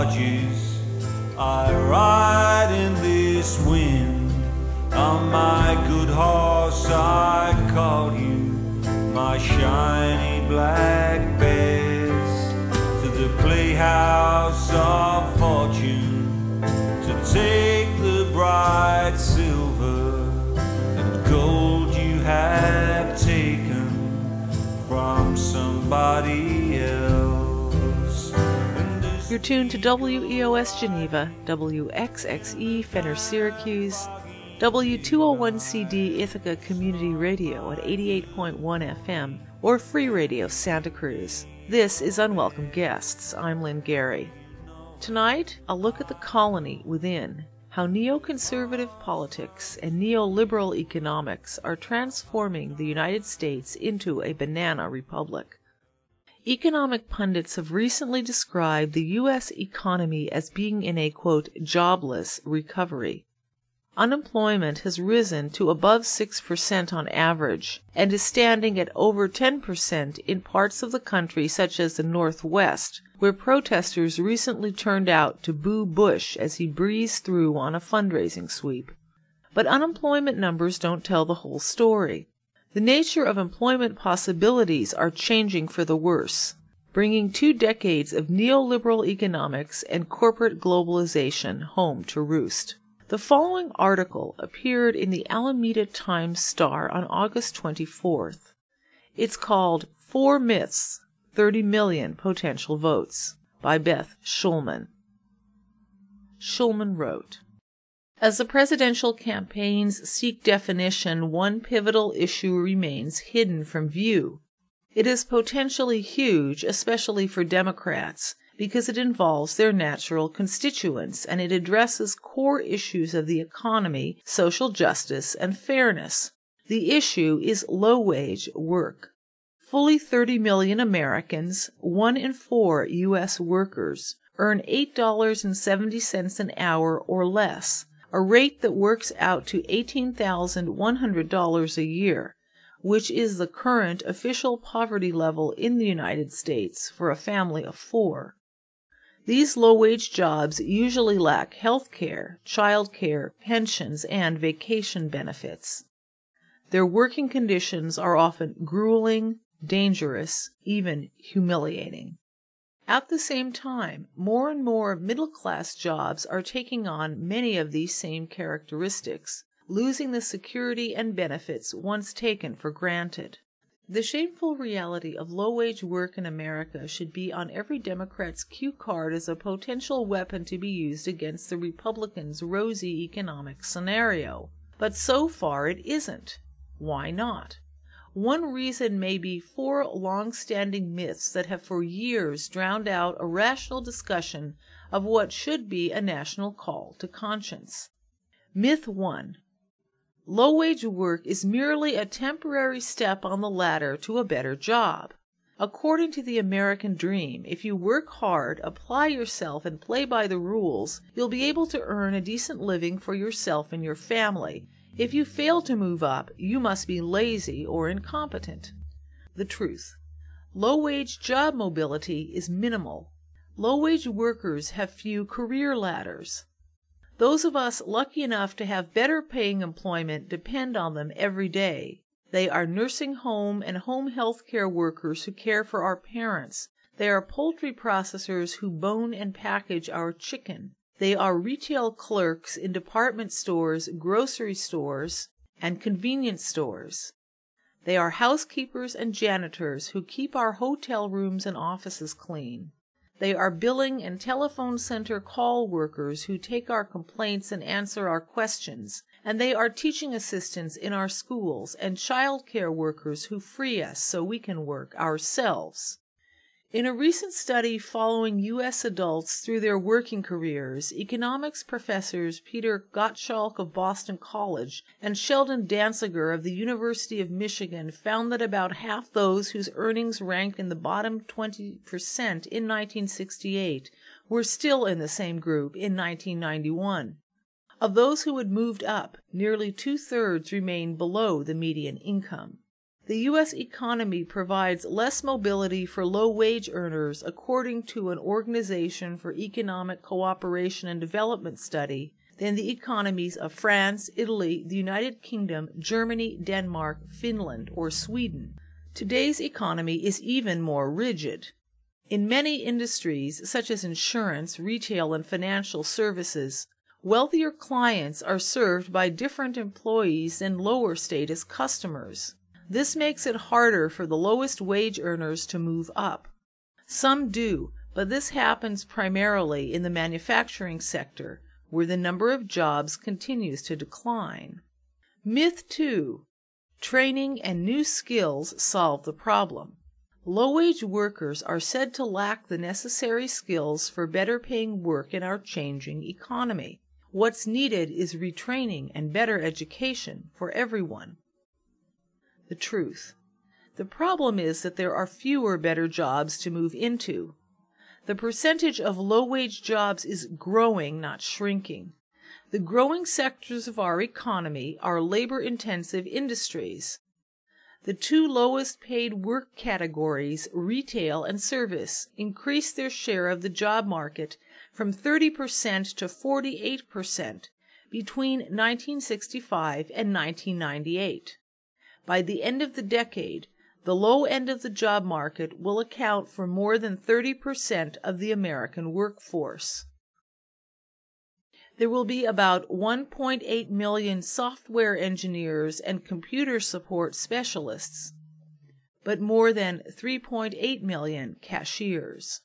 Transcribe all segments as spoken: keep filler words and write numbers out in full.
barges I ride in this wind. On my good horse I call you, my shiny black bears, to the playhouse of fortune, to take the bright silver and gold you have taken from somebody else. You're tuned to W E O S Geneva, W X X E Fenner Syracuse, W two oh one C D Ithaca Community Radio at eighty-eight point one F M, or Free Radio Santa Cruz. This is Unwelcome Guests. I'm Lynn Gary. Tonight, a look at the colony within, how neoconservative politics and neoliberal economics are transforming the United States into a banana republic. Economic pundits have recently described the U S economy as being in a, quote, jobless recovery. Unemployment has risen to above six percent on average and is standing at over ten percent in parts of the country such as the Northwest, where protesters recently turned out to boo Bush as he breezed through on a fundraising sweep. But unemployment numbers don't tell the whole story. The nature of employment possibilities are changing for the worse, bringing two decades of neoliberal economics and corporate globalization home to roost. The following article appeared in the Alameda Times-Star on August twenty-fourth. It's called Four Myths, thirty million Potential Votes by Beth Schulman. Schulman wrote, as the presidential campaigns seek definition, one pivotal issue remains hidden from view. It is potentially huge, especially for Democrats, because it involves their natural constituents and it addresses core issues of the economy, social justice, and fairness. The issue is low-wage work. Fully thirty million Americans, one in four U S workers, earn eight dollars and seventy cents an hour or less, a rate that works out to eighteen thousand one hundred dollars a year, which is the current official poverty level in the United States for a family of four. These low-wage jobs usually lack health care, child care, pensions, and vacation benefits. Their working conditions are often grueling, dangerous, even humiliating. At the same time, more and more middle-class jobs are taking on many of these same characteristics, losing the security and benefits once taken for granted. The shameful reality of low-wage work in America should be on every Democrat's cue card as a potential weapon to be used against the Republicans' rosy economic scenario. But so far it isn't. Why not? One reason may be four long-standing myths that have for years drowned out a rational discussion of what should be a national call to conscience. Myth one. Low-wage work is merely a temporary step on the ladder to a better job. According to the American dream, if you work hard, apply yourself, and play by the rules, you'll be able to earn a decent living for yourself and your family. If you fail to move up, you must be lazy or incompetent. The truth. Low-wage job mobility is minimal. Low-wage workers have few career ladders. Those of us lucky enough to have better-paying employment depend on them every day. They are nursing home and home health care workers who care for our parents. They are poultry processors who bone and package our chicken. They are retail clerks in department stores, grocery stores, and convenience stores. They are housekeepers and janitors who keep our hotel rooms and offices clean. They are billing and telephone center call workers who take our complaints and answer our questions. And they are teaching assistants in our schools and child care workers who free us so we can work ourselves. In a recent study following U S adults through their working careers, economics professors Peter Gottschalk of Boston College and Sheldon Danziger of the University of Michigan found that about half those whose earnings ranked in the bottom twenty percent in nineteen sixty-eight were still in the same group in nineteen ninety-one. Of those who had moved up, nearly two-thirds remained below the median income. The U S economy provides less mobility for low-wage earners, according to an Organization for Economic Cooperation and Development study, than the economies of France, Italy, the United Kingdom, Germany, Denmark, Finland, or Sweden. Today's economy is even more rigid. In many industries, such as insurance, retail, and financial services, wealthier clients are served by different employees than lower-status customers. This makes it harder for the lowest wage earners to move up. Some do, but this happens primarily in the manufacturing sector, where the number of jobs continues to decline. Myth two. Training and new skills solve the problem. Low-wage workers are said to lack the necessary skills for better-paying work in our changing economy. What's needed is retraining and better education for everyone. The truth. The problem is that there are fewer better jobs to move into. The percentage of low-wage jobs is growing, not shrinking. The growing sectors of our economy are labor-intensive industries. The two lowest paid work categories, retail and service, increased their share of the job market from thirty percent to forty-eight percent between nineteen sixty-five and nineteen ninety-eight. By the end of the decade, the low end of the job market will account for more than thirty percent of the American workforce. There will be about one point eight million software engineers and computer support specialists, but more than three point eight million cashiers.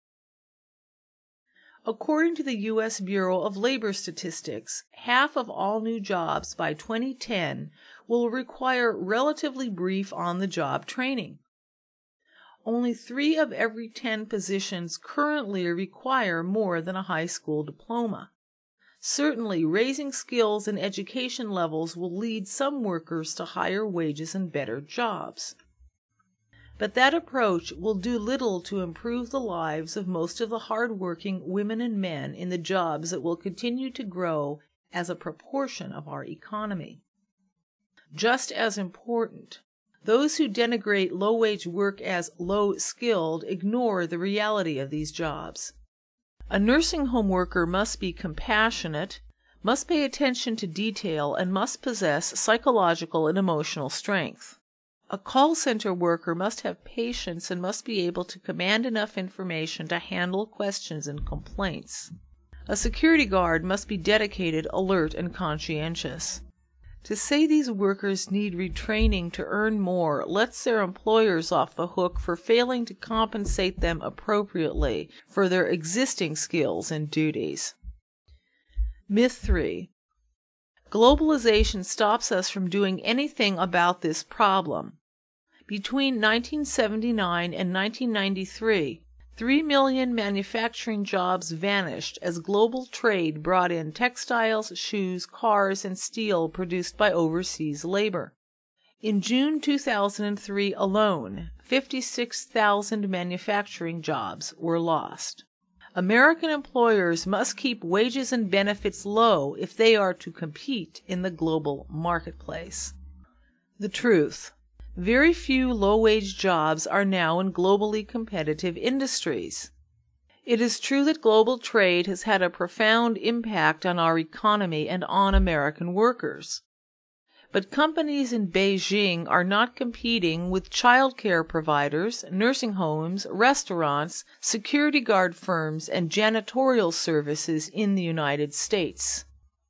According to the U S Bureau of Labor Statistics, half of all new jobs by twenty ten will require relatively brief on-the-job training. Only three of every ten positions currently require more than a high school diploma. Certainly, raising skills and education levels will lead some workers to higher wages and better jobs. But that approach will do little to improve the lives of most of the hard-working women and men in the jobs that will continue to grow as a proportion of our economy. Just as important, those who denigrate low-wage work as low-skilled ignore the reality of these jobs. A nursing home worker must be compassionate, must pay attention to detail, and must possess psychological and emotional strength. A call center worker must have patience and must be able to command enough information to handle questions and complaints. A security guard must be dedicated, alert, and conscientious. To say these workers need retraining to earn more lets their employers off the hook for failing to compensate them appropriately for their existing skills and duties. Myth three. Globalization stops us from doing anything about this problem. Between nineteen seventy-nine and nineteen ninety-three, three million manufacturing jobs vanished as global trade brought in textiles, shoes, cars, and steel produced by overseas labor. In June two thousand three alone, fifty-six thousand manufacturing jobs were lost. American employers must keep wages and benefits low if they are to compete in the global marketplace. The truth. Very few low-wage jobs are now in globally competitive industries. It is true that global trade has had a profound impact on our economy and on American workers. But companies in Beijing are not competing with child care providers, nursing homes, restaurants, security guard firms, and janitorial services in the United States.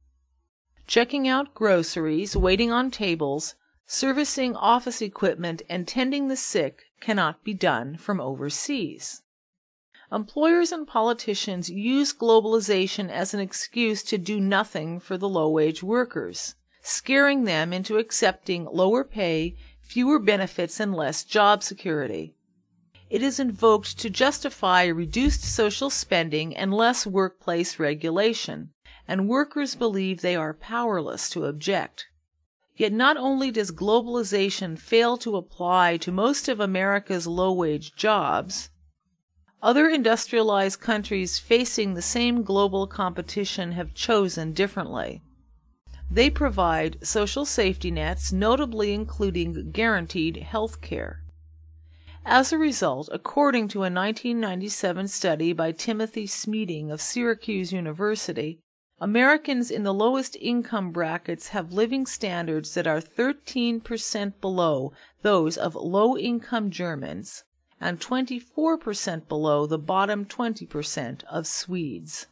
Checking out groceries, waiting on tables, servicing office equipment, and tending the sick cannot be done from overseas. Employers and politicians use globalization as an excuse to do nothing for the low-wage workers, scaring them into accepting lower pay, fewer benefits, and less job security. It is invoked to justify reduced social spending and less workplace regulation, and workers believe they are powerless to object. Yet not only does globalization fail to apply to most of America's low-wage jobs, other industrialized countries facing the same global competition have chosen differently. They provide social safety nets, notably including guaranteed health care. As a result, according to a nineteen ninety-seven study by Timothy Smeating of Syracuse University, Americans in the lowest income brackets have living standards that are thirteen percent below those of low-income Germans and twenty-four percent below the bottom twenty percent of Swedes.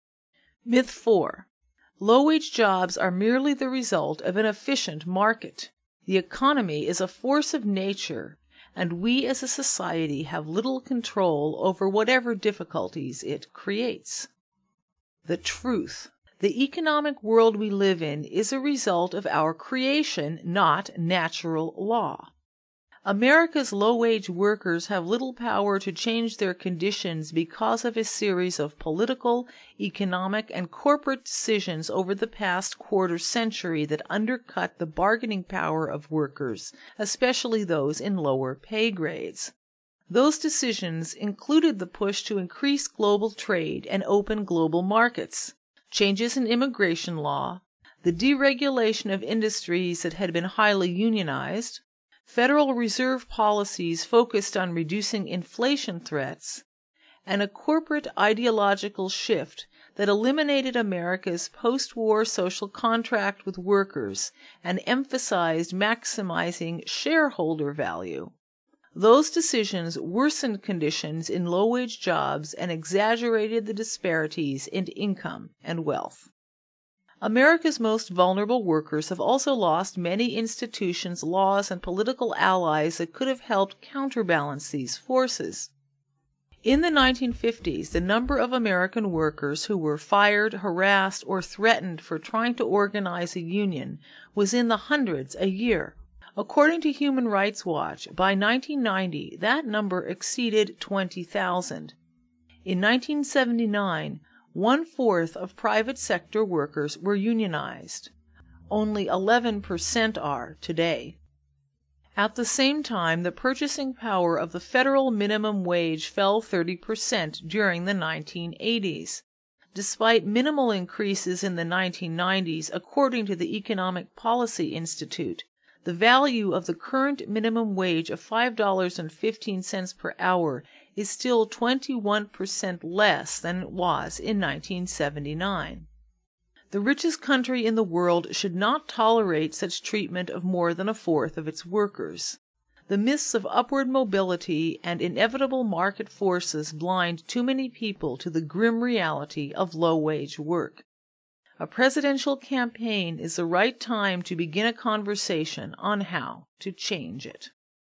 Myth four. Low-wage jobs are merely the result of an efficient market. The economy is a force of nature, and we as a society have little control over whatever difficulties it creates. The truth. The economic world we live in is a result of our creation, not natural law. America's low-wage workers have little power to change their conditions because of a series of political, economic, and corporate decisions over the past quarter century that undercut the bargaining power of workers, especially those in lower pay grades. Those decisions included the push to increase global trade and open global markets, changes in immigration law, the deregulation of industries that had been highly unionized, Federal Reserve policies focused on reducing inflation threats, and a corporate ideological shift that eliminated America's post-war social contract with workers and emphasized maximizing shareholder value. Those decisions worsened conditions in low-wage jobs and exaggerated the disparities in income and wealth. America's most vulnerable workers have also lost many institutions, laws, and political allies that could have helped counterbalance these forces. In the nineteen fifties, the number of American workers who were fired, harassed, or threatened for trying to organize a union was in the hundreds a year. According to Human Rights Watch, by nineteen ninety, that number exceeded twenty thousand. In nineteen seventy-nine, one-fourth of private sector workers were unionized. Only eleven percent are today. At the same time, the purchasing power of the federal minimum wage fell thirty percent during the nineteen eighties. Despite minimal increases in the nineteen nineties, according to the Economic Policy Institute, the value of the current minimum wage of five dollars and fifteen cents per hour is still twenty-one percent less than it was in nineteen seventy-nine. The richest country in the world should not tolerate such treatment of more than a fourth of its workers. The myths of upward mobility and inevitable market forces blind too many people to the grim reality of low-wage work. A presidential campaign is the right time to begin a conversation on how to change it.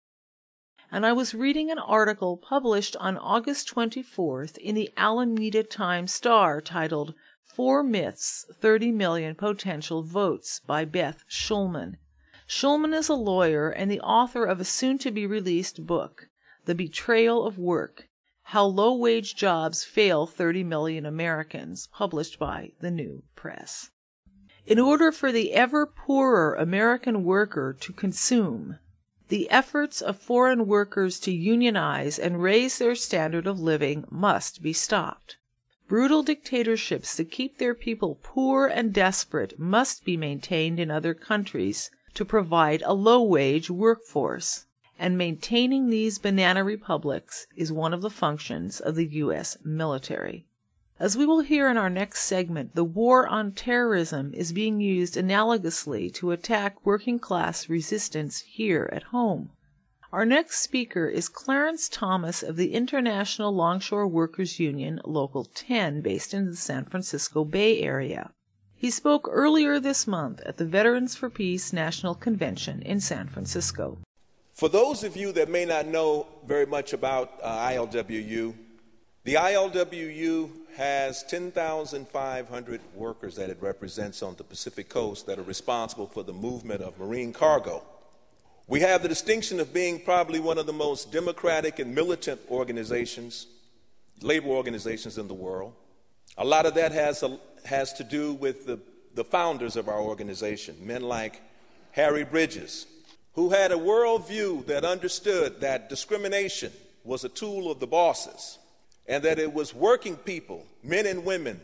And I was reading an article published on August twenty-fourth in the Alameda Times-Star titled Four Myths, thirty million Potential Votes by Beth Schulman. Schulman is a lawyer and the author of a soon-to-be-released book, The Betrayal of Work, How Low-Wage Jobs Fail thirty million Americans, published by the New Press. In order for the ever poorer American worker to consume, the efforts of foreign workers to unionize and raise their standard of living must be stopped. Brutal dictatorships that keep their people poor and desperate must be maintained in other countries to provide a low-wage workforce, and maintaining these banana republics is one of the functions of the U S military. As we will hear in our next segment, the war on terrorism is being used analogously to attack working-class resistance here at home. Our next speaker is Clarence Thomas of the International Longshore Workers Union, Local ten, based in the San Francisco Bay Area. He spoke earlier this month at the Veterans for Peace National Convention in San Francisco. For those of you that may not know very much about uh, I L W U, the I L W U has ten thousand five hundred workers that it represents on the Pacific Coast that are responsible for the movement of marine cargo. We have the distinction of being probably one of the most democratic and militant organizations, labor organizations in the world. A lot of that has, a, has to do with the, the founders of our organization, men like Harry Bridges, who had a worldview that understood that discrimination was a tool of the bosses, and that it was working people, men and women,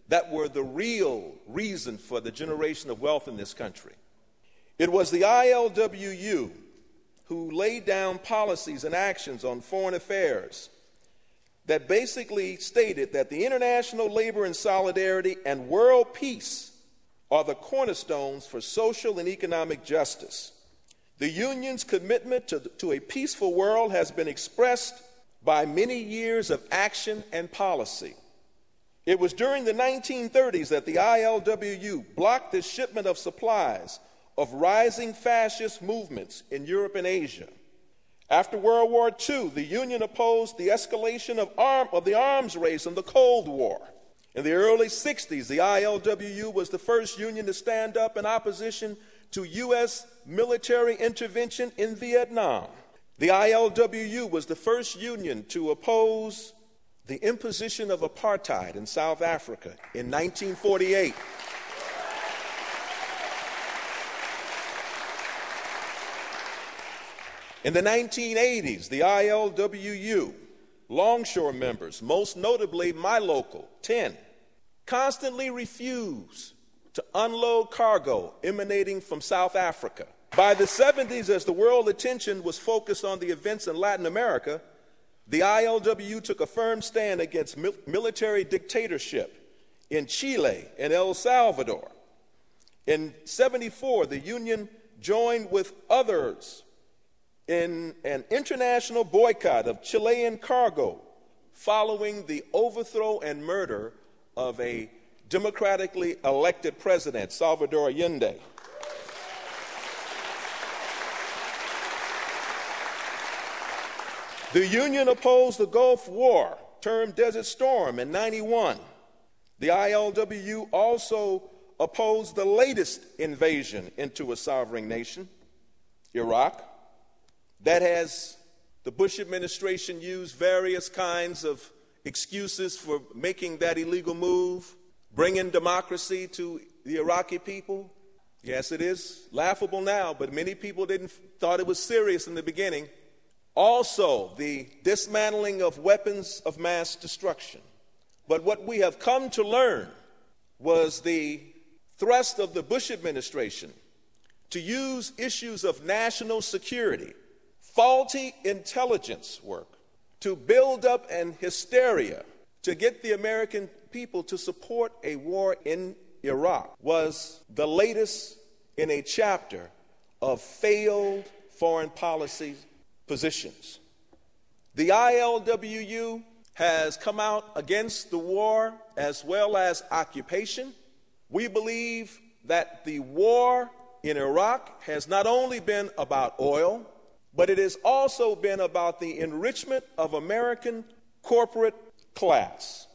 that were the real reason for the generation of wealth in this country. It was the I L W U who laid down policies and actions on foreign affairs that basically stated that the international labor and solidarity and world peace are the cornerstones for social and economic justice. The union's commitment to, to a peaceful world has been expressed by many years of action and policy. It was during the nineteen thirties that the I L W U blocked the shipment of supplies of rising fascist movements in Europe and Asia. After World War Two, the Union opposed the escalation of, arm, of the arms race in the Cold War. In the early sixties, the I L W U was the first union to stand up in opposition to U S military intervention in Vietnam. The I L W U was the first union to oppose the imposition of apartheid in South Africa in nineteen forty-eight. In the nineteen eighties, the I L W U, longshore members, most notably my local, ten, constantly refused to unload cargo emanating from South Africa. By the seventies, as the world attention was focused on the events in Latin America, the I L W U took a firm stand against mil- military dictatorship in Chile and El Salvador. In seventy-four, the union joined with others in an international boycott of Chilean cargo following the overthrow and murder of a democratically elected president, Salvador Allende. The union opposed the Gulf War, termed Desert Storm, in ninety-one. The I L W U also opposed the latest invasion into a sovereign nation, Iraq. That has the Bush administration used various kinds of excuses for making that illegal move, bringing democracy to the Iraqi people. Yes, it is laughable now, but many people didn't thought it was serious in the beginning. Also, the dismantling of weapons of mass destruction. But what we have come to learn was the thrust of the Bush administration to use issues of national security, faulty intelligence work, to build up an hysteria to get the American people to support a war in Iraq was the latest in a chapter of failed foreign policy positions. The I L W U has come out against the war as well as occupation. We believe that the war in Iraq has not only been about oil, but it has also been about the enrichment of American corporate class.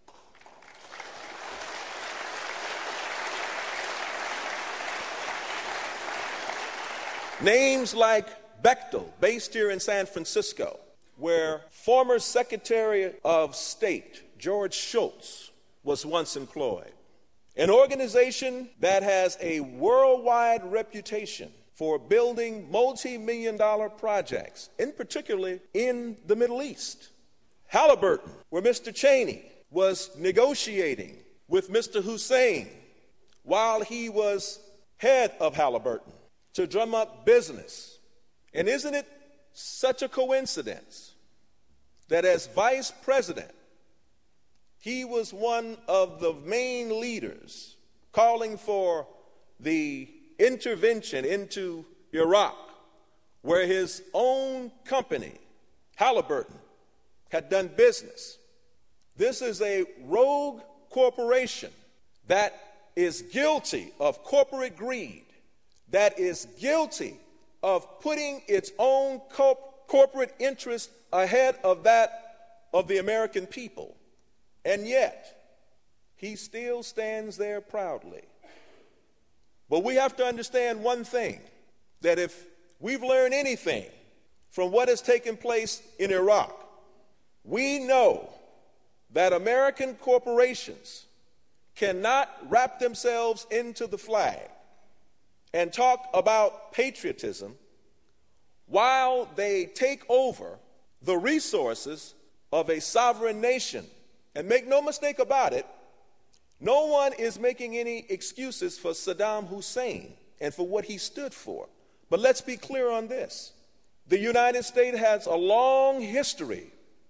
Names like Bechtel, based here in San Francisco, where former Secretary of State George Shultz was once employed. An organization that has a worldwide reputation for building multi-million dollar projects, in particularly in the Middle East. Halliburton, where Mister Cheney was negotiating with Mister Hussein while he was head of Halliburton to drum up business. And isn't it such a coincidence that as vice president, he was one of the main leaders calling for the intervention into Iraq, where his own company, Halliburton, had done business. This is a rogue corporation that is guilty of corporate greed, that is guilty of putting its own corp- corporate interest ahead of that of the American people. And yet, he still stands there proudly. But we have to understand one thing, that if we've learned anything from what has taken place in Iraq, we know that American corporations cannot wrap themselves into the flag and talk about patriotism while they take over the resources of a sovereign nation. And make no mistake about it, No one is making any excuses for Saddam Hussein and for what he stood for. But let's be clear on this. The United States has a long history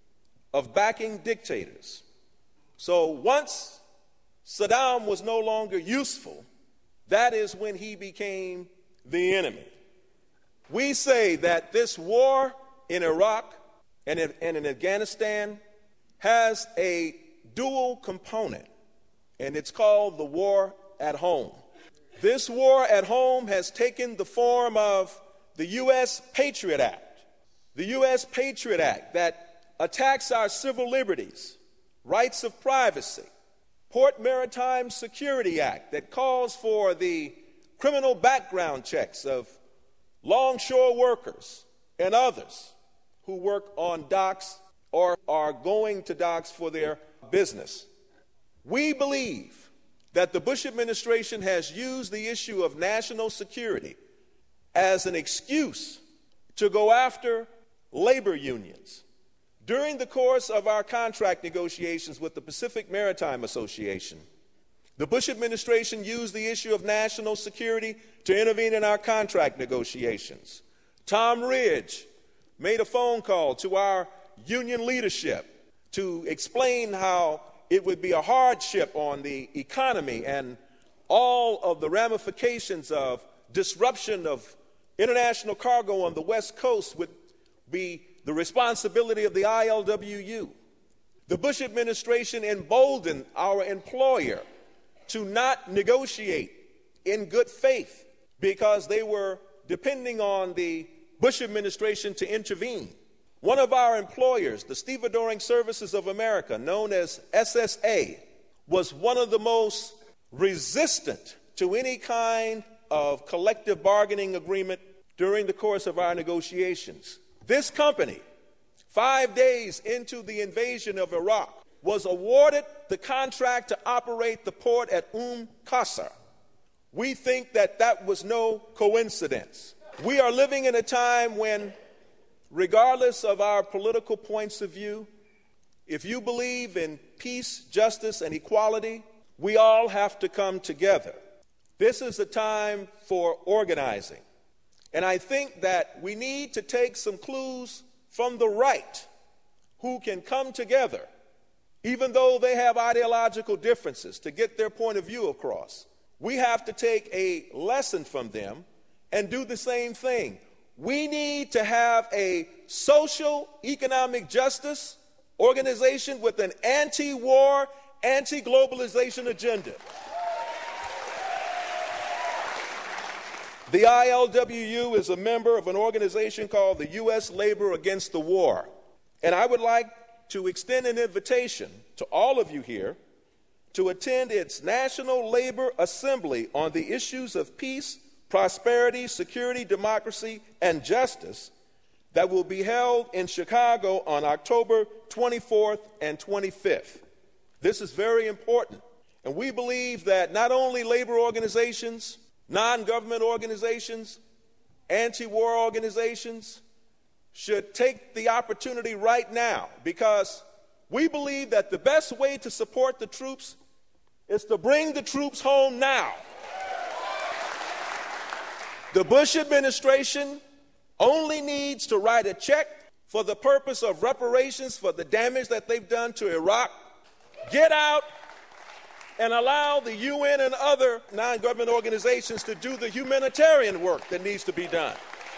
of backing dictators. So once Saddam was no longer useful, that is when he became the enemy. We say that this war in Iraq and in, and in Afghanistan has a dual component, and it's called the war at home. This war at home has taken the form of the U S Patriot Act, the U S Patriot Act that attacks our civil liberties, rights of privacy, Port Maritime Security Act that calls for the criminal background checks of longshore workers and others who work on docks or are going to docks for their business. We believe that the Bush administration has used the issue of national security as an excuse to go after labor unions. During the course of our contract negotiations with the Pacific Maritime Association, the Bush administration used the issue of national security to intervene in our contract negotiations. Tom Ridge made a phone call to our union leadership to explain how it would be a hardship on the economy and all of the ramifications of disruption of international cargo on the West Coast would be the responsibility of the I L W U. The Bush administration emboldened our employer to not negotiate in good faith because they were depending on the Bush administration to intervene. One of our employers, the Stevedoring Services of America, known as S S A, was one of the most resistant to any kind of collective bargaining agreement during the course of our negotiations. This company, five days into the invasion of Iraq, was awarded the contract to operate the port at Umm Qasr. We think that that was no coincidence. We are living in a time when, regardless of our political points of view, if you believe in peace, justice, and equality, we all have to come together. This is a time for organizing. And I think that we need to take some clues from the right who can come together, even though they have ideological differences, to get their point of view across. We have to take a lesson from them and do the same thing. We need to have a social economic justice organization with an anti-war, anti-globalization agenda. The I L W U is a member of an organization called the U S Labor Against the War. And I would like to extend an invitation to all of you here to attend its National Labor Assembly on the issues of peace, prosperity, security, democracy, and justice that will be held in Chicago on October twenty-fourth and twenty-fifth. This is very important. And we believe that not only labor organizations, non-government organizations, anti-war organizations should take the opportunity right now, because we believe that the best way to support the troops is to bring the troops home now. The Bush administration only needs to write a check for the purpose of reparations for the damage that they've done to Iraq, get out, and allow the U N and other non-government organizations to do the humanitarian work that needs to be done.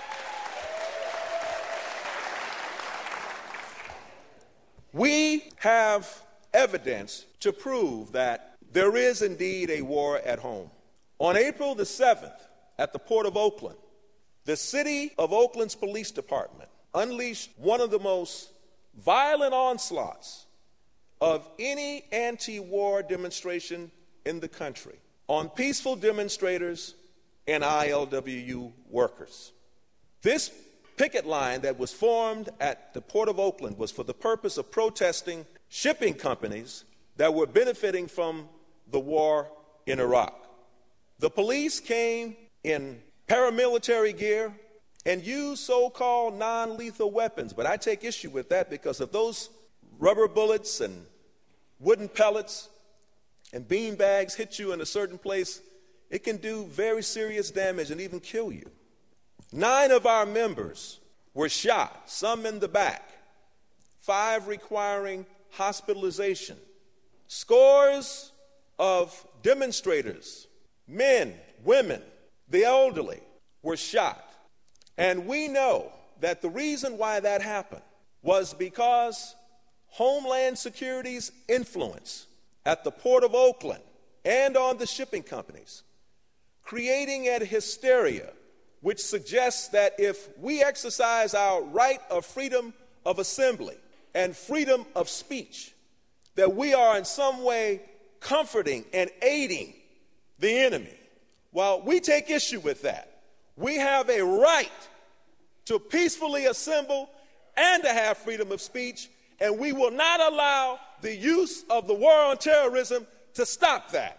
We have evidence to prove that there is indeed a war at home. On April the seventh, at the Port of Oakland, the city of Oakland's police department unleashed one of the most violent onslaughts of any anti-war demonstration in the country on peaceful demonstrators and I L W U workers. This picket line that was formed at the Port of Oakland was for the purpose of protesting shipping companies that were benefiting from the war in Iraq. The police came in paramilitary gear and used so-called non-lethal weapons, but I take issue with that because of those rubber bullets and wooden pellets and bean bags hit you in a certain place, it can do very serious damage and even kill you. Nine of our members were shot, some in the back, five requiring hospitalization. Scores of demonstrators, men, women, the elderly, were shot. And we know that the reason why that happened was because Homeland Security's influence at the Port of Oakland and on the shipping companies, creating a hysteria which suggests that if we exercise our right of freedom of assembly and freedom of speech, that we are in some way comforting and aiding the enemy. Well, we take issue with that. We have a right to peacefully assemble and to have freedom of speech, and we will not allow the use of the war on terrorism to stop that.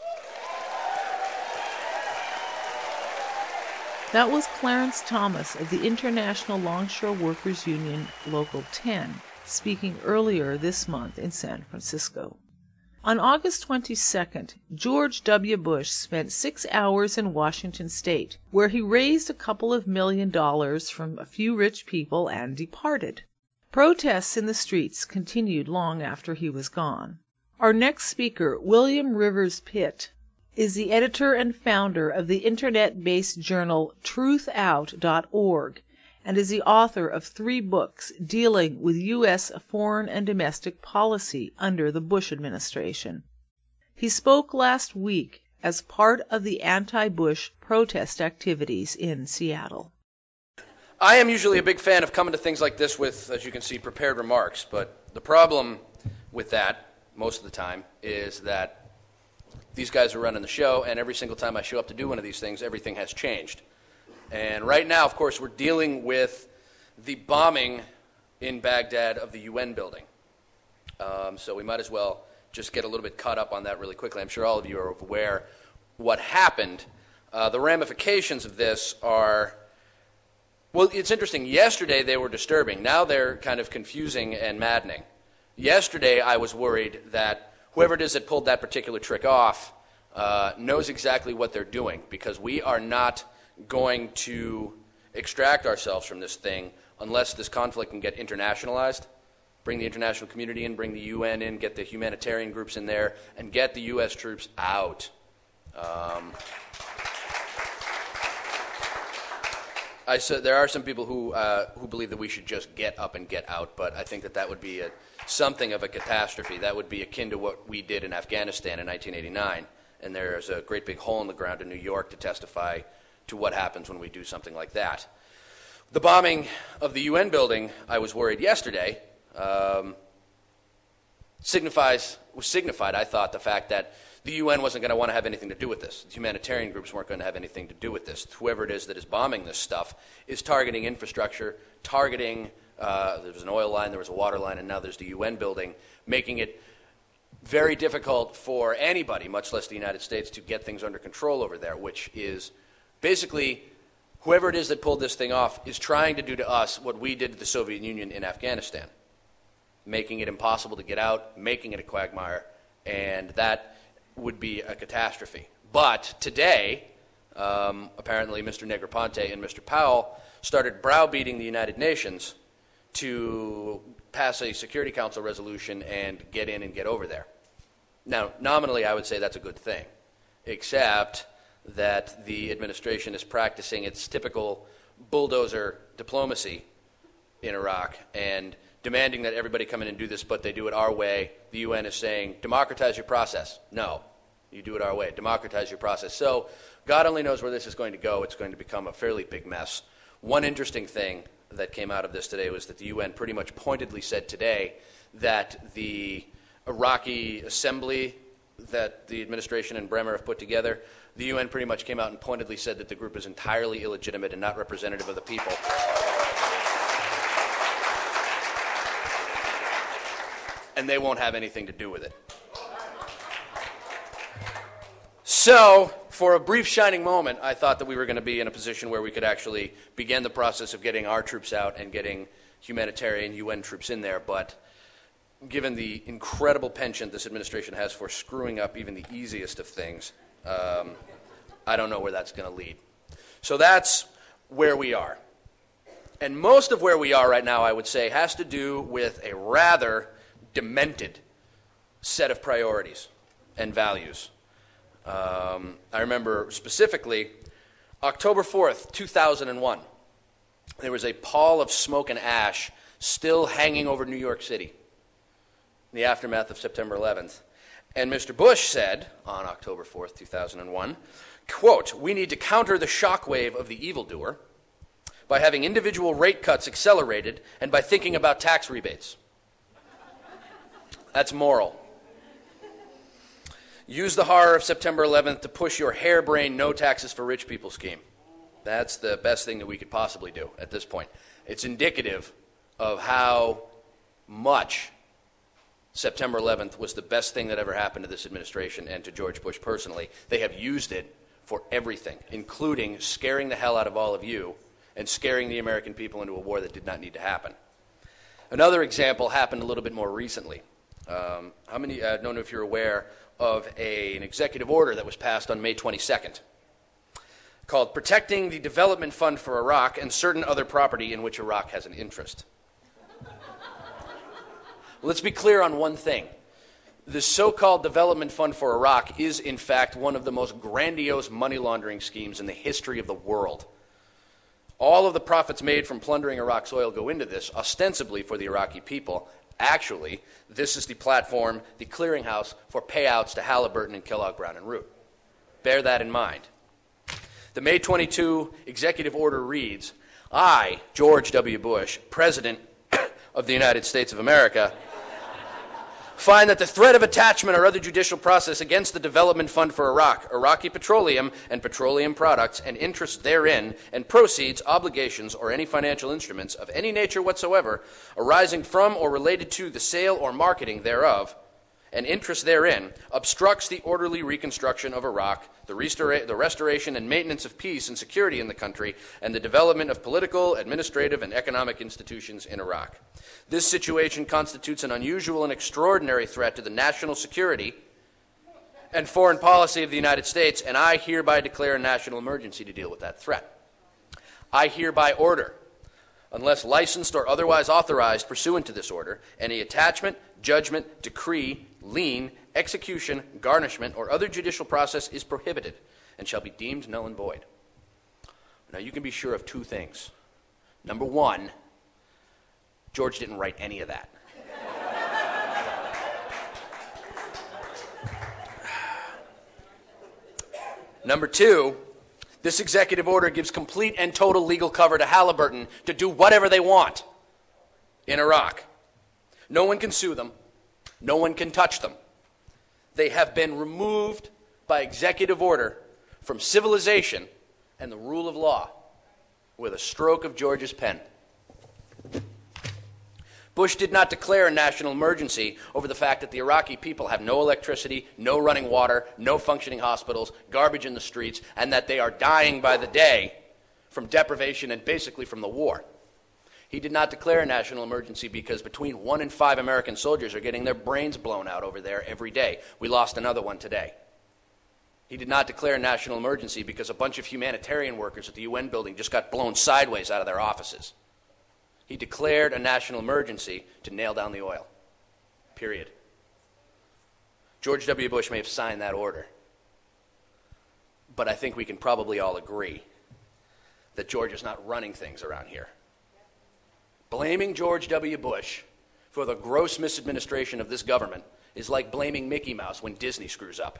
That was Clarence Thomas of the International Longshore Workers Union Local ten, speaking earlier this month in San Francisco. On August twenty-second, George W. Bush spent six hours in Washington State, where he raised a couple of million dollars from a few rich people and departed. Protests in the streets continued long after he was gone. Our next speaker, William Rivers Pitt, is the editor and founder of the internet-based journal truth out dot org and is the author of three books dealing with U S foreign and domestic policy under the Bush administration. He spoke last week as part of the anti-Bush protest activities in Seattle. I am usually a big fan of coming to things like this with, as you can see, prepared remarks, but the problem with that, most of the time, is that these guys are running the show, and every single time I show up to do one of these things, everything has changed. And right now, of course, we're dealing with the bombing in Baghdad of the U N building. Um, so we might as well just get a little bit caught up on that really quickly. I'm sure all of you are aware what happened. Uh, the ramifications of this are, well, it's interesting. Yesterday they were disturbing. Now they're kind of confusing and maddening. Yesterday I was worried that whoever it is that pulled that particular trick off uh, knows exactly what they're doing, because we are not going to extract ourselves from this thing unless this conflict can get internationalized, bring the international community in, bring the U N in, get the humanitarian groups in there, and get the U S troops out. Um, I said there are some people who uh, who believe that we should just get up and get out, but I think that that would be a, something of a catastrophe. That would be akin to what we did in Afghanistan in nineteen eighty-nine, and there's a great big hole in the ground in New York to testify to what happens when we do something like that. The bombing of the U N building, I was worried yesterday, um, signifies was signified, I thought, the fact that the U N wasn't going to want to have anything to do with this. The humanitarian groups weren't going to have anything to do with this. Whoever it is that is bombing this stuff is targeting infrastructure, targeting, uh, there was an oil line, there was a water line, and now there's the U N building, making it very difficult for anybody, much less the United States, to get things under control over there, which is basically, whoever it is that pulled this thing off is trying to do to us what we did to the Soviet Union in Afghanistan, making it impossible to get out, making it a quagmire, and that would be a catastrophe. But today, um, apparently Mister Negroponte and Mister Powell started browbeating the United Nations to pass a Security Council resolution and get in and get over there. Now, nominally, I would say that's a good thing, except that the administration is practicing its typical bulldozer diplomacy in Iraq and demanding that everybody come in and do this, but they do it our way. The U N is saying, democratize your process. No, you do it our way. Democratize your process. So God only knows where this is going to go. It's going to become a fairly big mess. One interesting thing that came out of this today was that the U N pretty much pointedly said today that the Iraqi assembly that the administration and Bremer have put together, the U N pretty much came out and pointedly said that the group is entirely illegitimate and not representative of the people. And they won't have anything to do with it. So, for a brief shining moment, I thought that we were going to be in a position where we could actually begin the process of getting our troops out and getting humanitarian U N troops in there, but given the incredible penchant this administration has for screwing up even the easiest of things, um, I don't know where that's going to lead. So that's where we are. And most of where we are right now, I would say, has to do with a rather demented set of priorities and values. Um, I remember specifically October fourth, two thousand one. There was a pall of smoke and ash still hanging over New York City in the aftermath of September eleventh. And Mister Bush said on October fourth, two thousand one, quote, "We need to counter the shockwave of the evildoer by having individual rate cuts accelerated and by thinking about tax rebates." That's moral. Use the horror of September eleventh to push your harebrained no taxes for rich people scheme. That's the best thing that we could possibly do at this point. It's indicative of how much September eleventh was the best thing that ever happened to this administration and to George Bush personally. They have used it for everything, including scaring the hell out of all of you and scaring the American people into a war that did not need to happen. Another example happened a little bit more recently. Um, how many, I don't know if you're aware of a, an executive order that was passed on May twenty-second called Protecting the Development Fund for Iraq and Certain Other Property in Which Iraq Has an Interest. Let's be clear on one thing. The so-called Development Fund for Iraq is, in fact, one of the most grandiose money laundering schemes in the history of the world. All of the profits made from plundering Iraq's oil go into this, ostensibly for the Iraqi people. Actually, this is the platform, the clearinghouse for payouts to Halliburton and Kellogg Brown and Root. Bear that in mind. The May twenty-second executive order reads, "I, George W. Bush, President of the United States of America, find that the threat of attachment or other judicial process against the Development Fund for Iraq, Iraqi petroleum and petroleum products, and interests therein, and proceeds, obligations, or any financial instruments of any nature whatsoever arising from or related to the sale or marketing thereof, and interest therein, obstructs the orderly reconstruction of Iraq, the, restora- the restoration and maintenance of peace and security in the country, and the development of political, administrative, and economic institutions in Iraq. This situation constitutes an unusual and extraordinary threat to the national security and foreign policy of the United States, and I hereby declare a national emergency to deal with that threat. I hereby order, unless licensed or otherwise authorized pursuant to this order, any attachment, judgment, decree, lien, execution, garnishment, or other judicial process is prohibited and shall be deemed null and void." Now you can be sure of two things. Number one, George didn't write any of that. Number two, this executive order gives complete and total legal cover to Halliburton to do whatever they want in Iraq. No one can sue them. No one can touch them. They have been removed by executive order from civilization and the rule of law with a stroke of George's pen. Bush did not declare a national emergency over the fact that the Iraqi people have no electricity, no running water, no functioning hospitals, garbage in the streets, and that they are dying by the day from deprivation and basically from the war. He did not declare a national emergency because between one and five American soldiers are getting their brains blown out over there every day. We lost another one today. He did not declare a national emergency because a bunch of humanitarian workers at the U N building just got blown sideways out of their offices. He declared a national emergency to nail down the oil. Period. George W. Bush may have signed that order, but I think we can probably all agree that George is not running things around here. Blaming George W. Bush for the gross misadministration of this government is like blaming Mickey Mouse when Disney screws up.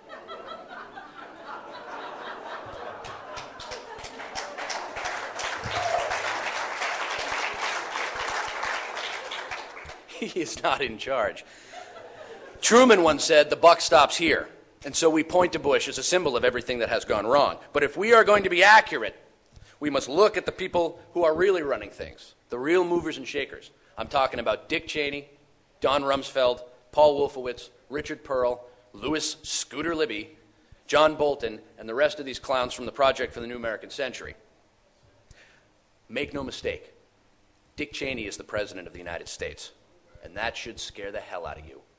He is not in charge. Truman once said, "The buck stops here." And so we point to Bush as a symbol of everything that has gone wrong. But if we are going to be accurate, we must look at the people who are really running things, the real movers and shakers. I'm talking about Dick Cheney, Don Rumsfeld, Paul Wolfowitz, Richard Pearl, Louis Scooter Libby, John Bolton, and the rest of these clowns from the Project for the New American Century. Make no mistake, Dick Cheney is the President of the United States. And that should scare the hell out of you.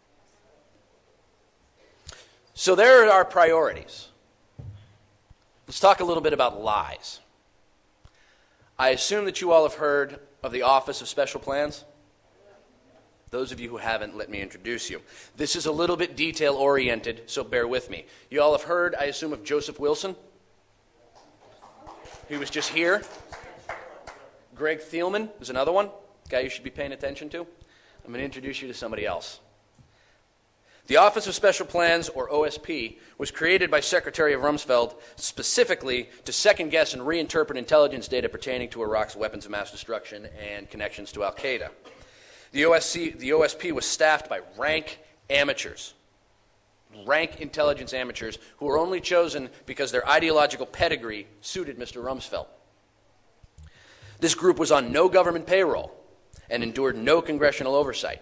So there are our priorities. Let's talk a little bit about lies. I assume that you all have heard of the Office of Special Plans. Those of you who haven't, let me introduce you. This is a little bit detail-oriented, so bear with me. You all have heard, I assume, of Joseph Wilson? He was just here. Greg Thielman is another one, guy you should be paying attention to. I'm going to introduce you to somebody else. The Office of Special Plans, or O S P, was created by Secretary of Rumsfeld specifically to second-guess and reinterpret intelligence data pertaining to Iraq's weapons of mass destruction and connections to al-Qaeda. The O S C, the O S P was staffed by rank amateurs, rank intelligence amateurs who were only chosen because their ideological pedigree suited Mister Rumsfeld. This group was on no government payroll and endured no congressional oversight.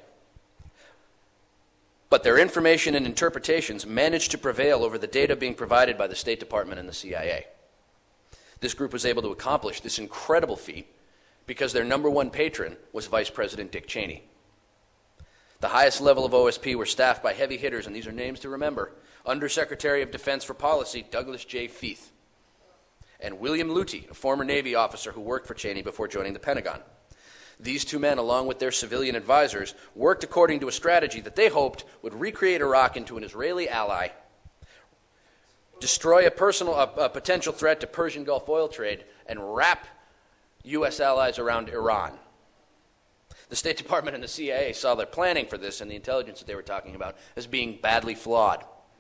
But their information and interpretations managed to prevail over the data being provided by the State Department and the C I A. This group was able to accomplish this incredible feat because their number one patron was Vice President Dick Cheney. The highest level of O S P were staffed by heavy hitters, and these are names to remember: Undersecretary of Defense for Policy Douglas J. Feith, and William Luty, a former Navy officer who worked for Cheney before joining the Pentagon. These two men, along with their civilian advisors, worked according to a strategy that they hoped would recreate Iraq into an Israeli ally, destroy a, personal, a, a potential threat to Persian Gulf oil trade, and wrap U S allies around Iran. The State Department and the C I A saw their planning for this and the intelligence that they were talking about as being badly flawed.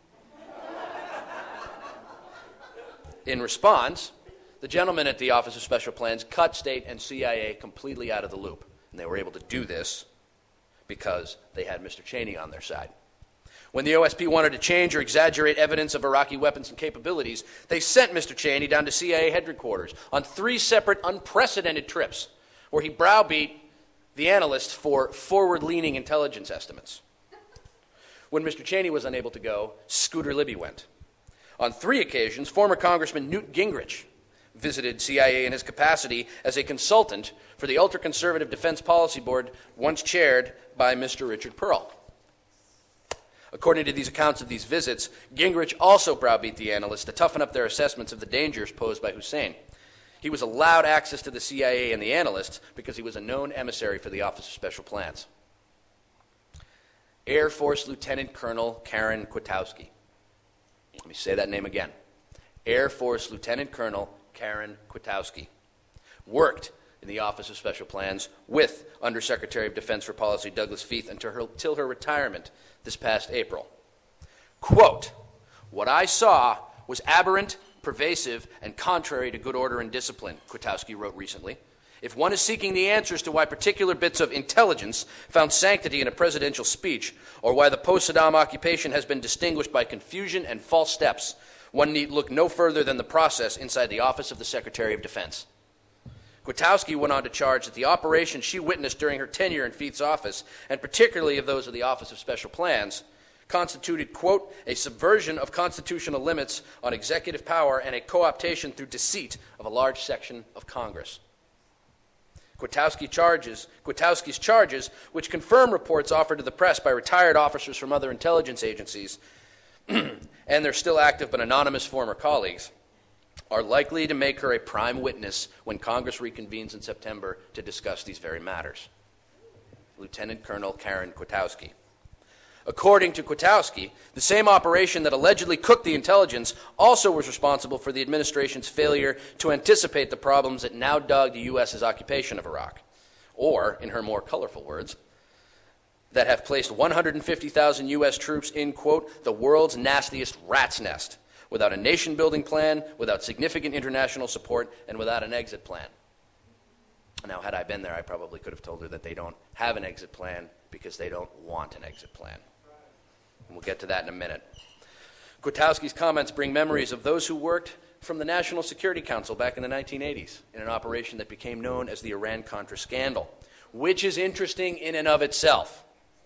In response, the gentlemen at the Office of Special Plans cut State and C I A completely out of the loop. And they were able to do this because they had Mister Cheney on their side. When the O S P wanted to change or exaggerate evidence of Iraqi weapons and capabilities, they sent Mister Cheney down to C I A headquarters on three separate unprecedented trips where he browbeat the analysts for forward-leaning intelligence estimates. When Mister Cheney was unable to go, Scooter Libby went. On three occasions, former Congressman Newt Gingrich visited C I A in his capacity as a consultant for the ultra-conservative Defense Policy Board, once chaired by Mister Richard Pearl. According to these accounts of these visits, Gingrich also browbeat the analysts to toughen up their assessments of the dangers posed by Hussein. He was allowed access to the C I A and the analysts because he was a known emissary for the Office of Special Plans. Air Force Lieutenant Colonel Karen Kwiatkowski. Let me say that name again. Air Force Lieutenant Colonel Karen Kwiatkowski worked in the Office of Special Plans with Undersecretary of Defense for Policy Douglas Feith until her, until her retirement this past April. Quote, "What I saw was aberrant, pervasive, and contrary to good order and discipline," Kwiatkowski wrote recently. "If one is seeking the answers to why particular bits of intelligence found sanctity in a presidential speech, or why the post-Saddam occupation has been distinguished by confusion and false steps, one need look no further than the process inside the Office of the Secretary of Defense." Kwiatkowski went on to charge that the operations she witnessed during her tenure in Feith's office, and particularly of those of the Office of Special Plans, constituted, quote, "a subversion of constitutional limits on executive power and a co-optation through deceit of a large section of Congress." Kwiatkowski charges, Kwiatkowski's charges, which confirm reports offered to the press by retired officers from other intelligence agencies, and their still active but anonymous former colleagues, are likely to make her a prime witness when Congress reconvenes in September to discuss these very matters. Lieutenant Colonel Karen Kwiatkowski. According to Kwiatkowski, the same operation that allegedly cooked the intelligence also was responsible for the administration's failure to anticipate the problems that now dog the U S's occupation of Iraq. Or, in her more colorful words, that have placed one hundred fifty thousand U S troops in, quote, "the world's nastiest rat's nest," without a nation-building plan, without significant international support, and without an exit plan. Now, had I been there, I probably could have told her that they don't have an exit plan because they don't want an exit plan. And we'll get to that in a minute. Kwiatkowski's comments bring memories of those who worked from the National Security Council back in the nineteen eighties in an operation that became known as the Iran-Contra scandal, which is interesting in and of itself.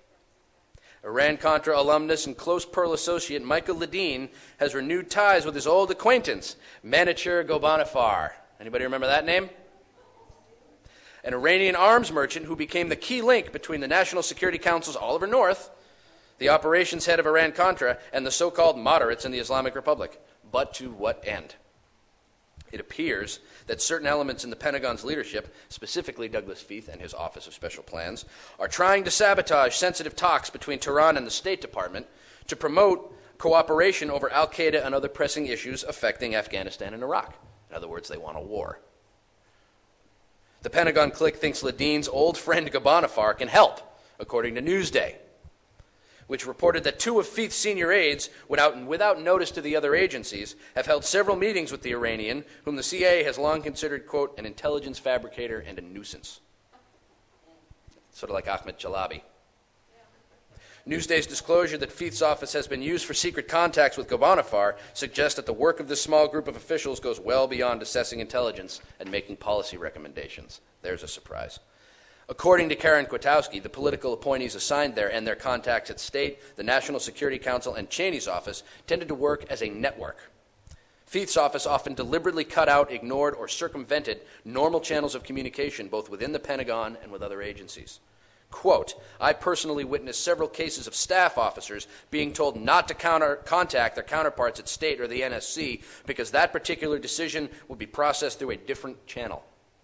Iran-Contra alumnus and close Pearl associate Michael Ledeen has renewed ties with his old acquaintance, Manicure Ghorbanifar. Anybody remember that name? an Iranian arms merchant who became the key link between the National Security Council's Oliver North, the operations head of Iran-Contra, and the so-called moderates in the Islamic Republic. But to what end? It appears that certain elements in the Pentagon's leadership, specifically Douglas Feith and his Office of Special Plans, are trying to sabotage sensitive talks between Tehran and the State Department to promote cooperation over al-Qaeda and other pressing issues affecting Afghanistan and Iraq. In other words, they want a war. The Pentagon clique thinks Ladin's old friend Ghobonifar can help, according to Newsday, which reported that two of Feith's senior aides, without, without notice to the other agencies, have held several meetings with the Iranian, whom the C I A has long considered, quote, an intelligence fabricator and a nuisance. Sort of like Ahmed Chalabi. Newsday's disclosure that Feith's office has been used for secret contacts with Ghobonifar suggests that the work of this small group of officials goes well beyond assessing intelligence and making policy recommendations. There's a surprise. According to Karen Kwiatkowski, the political appointees assigned there and their contacts at State, the National Security Council, and Cheney's office tended to work as a network. Feith's office often deliberately cut out, ignored, or circumvented normal channels of communication both within the Pentagon and with other agencies. Quote, I personally witnessed several cases of staff officers being told not to counter, contact their counterparts at State or the N S C because that particular decision would be processed through a different channel,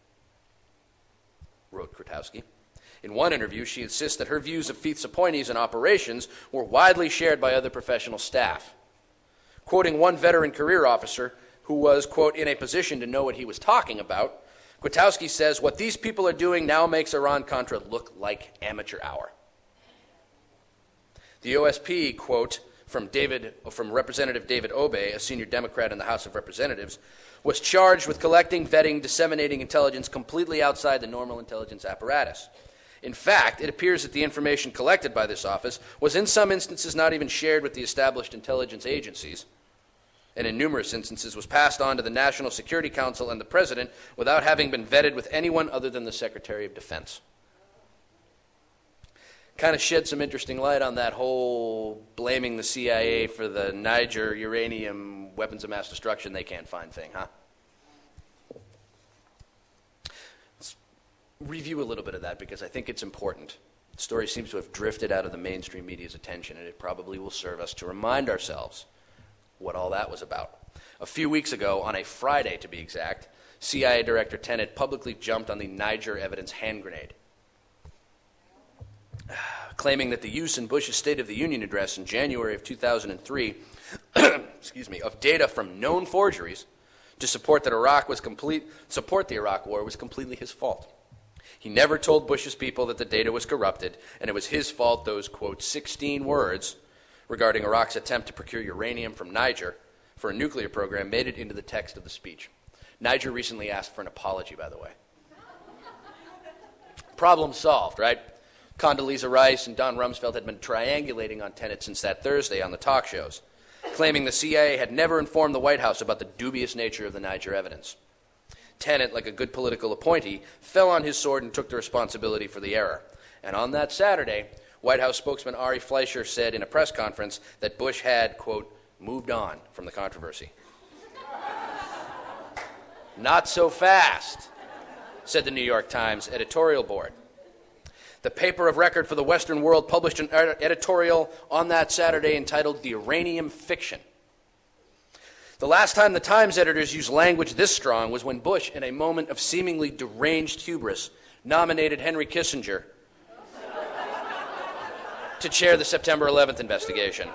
wrote Kwiatkowski. In one interview, she insists that her views of Feith's appointees and operations were widely shared by other professional staff. Quoting one veteran career officer who was, quote, in a position to know what he was talking about, Kwiatkowski says, what these people are doing now makes Iran-Contra look like amateur hour. The O S P, quote, from David, from Representative David Obey, a senior Democrat in the House of Representatives, was charged with collecting, vetting, disseminating intelligence completely outside the normal intelligence apparatus. In fact, it appears that the information collected by this office was in some instances not even shared with the established intelligence agencies, and in numerous instances was passed on to the National Security Council and the President without having been vetted with anyone other than the Secretary of Defense. Kind of shed some interesting light on that whole blaming the C I A for the Niger uranium weapons of mass destruction they can't find thing, huh? Let's review a little bit of that because I think it's important. The story seems to have drifted out of the mainstream media's attention, and it probably will serve us to remind ourselves what all that was about. A few weeks ago, on a Friday to be exact, C I A Director Tenet publicly jumped on the Niger evidence hand grenade, claiming that the use in Bush's State of the Union address in January of two thousand three excuse me, of data from known forgeries to support that Iraq was complete, support the Iraq war was completely his fault. He never told Bush's people that the data was corrupted, and it was his fault those, quote, sixteen words regarding Iraq's attempt to procure uranium from Niger for a nuclear program made it into the text of the speech. Niger recently asked for an apology, by the way. Problem solved, right? Condoleezza Rice and Don Rumsfeld had been triangulating on Tenet since that Thursday on the talk shows, claiming the C I A had never informed the White House about the dubious nature of the Niger evidence. Tenet, like a good political appointee, fell on his sword and took the responsibility for the error. And on that Saturday, White House spokesman Ari Fleischer said in a press conference that Bush had, quote, moved on from the controversy. Not so fast, said the New York Times editorial board. The paper of record for the Western world published an editorial on that Saturday entitled The Uranium Fiction. The last time the Times editors used language this strong was when Bush, in a moment of seemingly deranged hubris, nominated Henry Kissinger to chair the September eleventh investigation.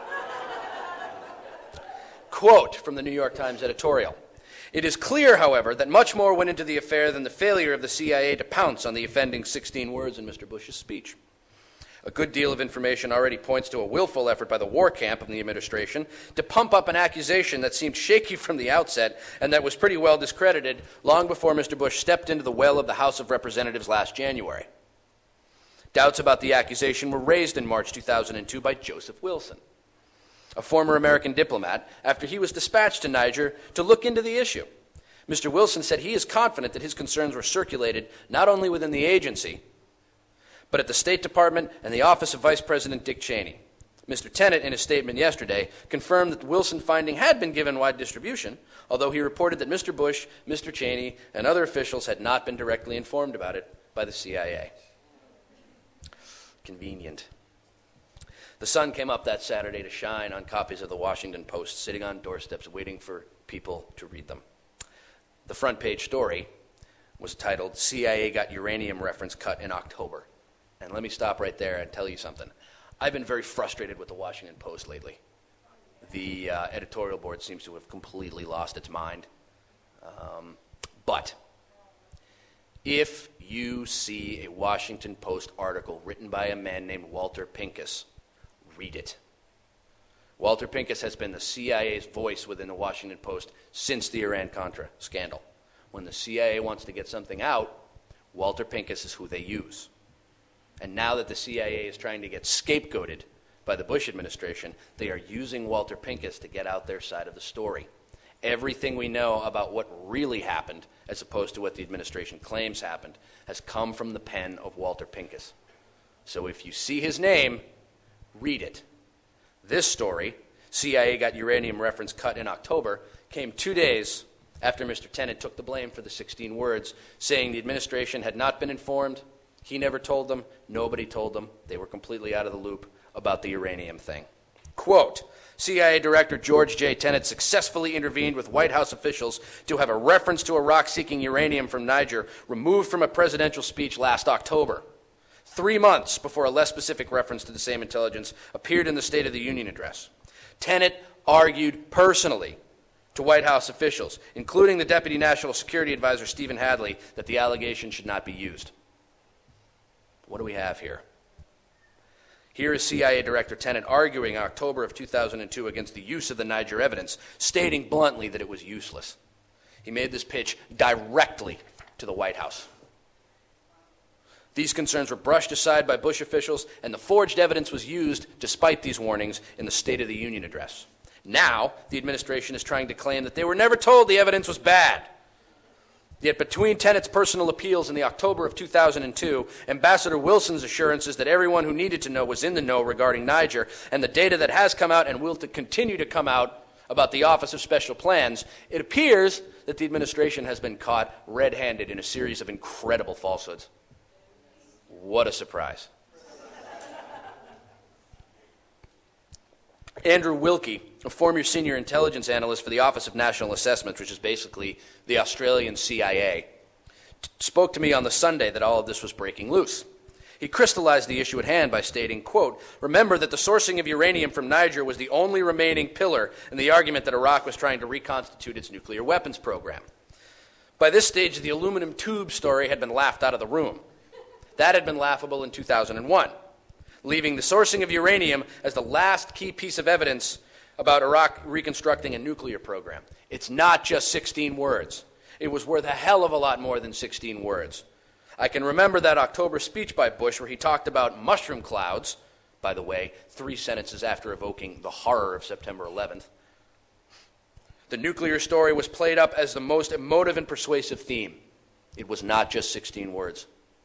Quote from the New York Times editorial. It is clear, however, that much more went into the affair than the failure of the C I A to pounce on the offending sixteen words in Mister Bush's speech. A good deal of information already points to a willful effort by the war camp of the administration to pump up an accusation that seemed shaky from the outset and that was pretty well discredited long before Mister Bush stepped into the well of the House of Representatives last January. Doubts about the accusation were raised in March two thousand two by Joseph Wilson, a former American diplomat, after he was dispatched to Niger to look into the issue. Mister Wilson said he is confident that his concerns were circulated not only within the agency, but at the State Department and the office of Vice President Dick Cheney. Mister Tenet, in his statement yesterday, confirmed that the Wilson finding had been given wide distribution, although he reported that Mister Bush, Mister Cheney, and other officials had not been directly informed about it by the C I A. Convenient. The sun came up that Saturday to shine on copies of the Washington Post, sitting on doorsteps waiting for people to read them. The front page story was titled, C I A Got Uranium Reference Cut in October. And let me stop right there and tell you something. I've been very frustrated with the Washington Post lately. The uh, editorial board seems to have completely lost its mind. Um, but if you see a Washington Post article written by a man named Walter Pincus, read it. Walter Pincus has been the C I A's voice within the Washington Post since the Iran-Contra scandal. When the C I A wants to get something out, Walter Pincus is who they use. And now that the C I A is trying to get scapegoated by the Bush administration, they are using Walter Pincus to get out their side of the story. Everything we know about what really happened, as opposed to what the administration claims happened, has come from the pen of Walter Pincus. So if you see his name, read it. This story, C I A Got Uranium Reference Cut in October, came two days after Mister Tenet took the blame for the sixteen words, saying the administration had not been informed, he never told them, nobody told them, they were completely out of the loop about the uranium thing. Quote, C I A Director George J. Tenet successfully intervened with White House officials to have a reference to Iraq seeking uranium from Niger removed from a presidential speech last October, three months before a less specific reference to the same intelligence appeared in the State of the Union address. Tenet argued personally to White House officials, including the Deputy National Security Advisor Stephen Hadley, that the allegation should not be used. What do we have here? Here is C I A Director Tenet arguing in October of two thousand two against the use of the Niger evidence, stating bluntly that it was useless. He made this pitch directly to the White House. These concerns were brushed aside by Bush officials, and the forged evidence was used, despite these warnings, in the State of the Union address. Now, the administration is trying to claim that they were never told the evidence was bad. Yet between Tenet's personal appeals in the October of two thousand two, Ambassador Wilson's assurances that everyone who needed to know was in the know regarding Niger, and the data that has come out and will to continue to come out about the Office of Special Plans, it appears that the administration has been caught red-handed in a series of incredible falsehoods. What a surprise. Andrew Wilkie, a former senior intelligence analyst for the Office of National Assessment, which is basically the Australian C I A, t- spoke to me on the Sunday that all of this was breaking loose. He crystallized the issue at hand by stating, quote, remember that the sourcing of uranium from Niger was the only remaining pillar in the argument that Iraq was trying to reconstitute its nuclear weapons program. By this stage, the aluminum tube story had been laughed out of the room. That had been laughable in two thousand one. Leaving the sourcing of uranium as the last key piece of evidence about Iraq reconstructing a nuclear program. It's not just sixteen words. It was worth a hell of a lot more than sixteen words. I can remember that October speech by Bush where he talked about mushroom clouds, by the way, three sentences after evoking the horror of September eleventh. The nuclear story was played up as the most emotive and persuasive theme. It was not just sixteen words.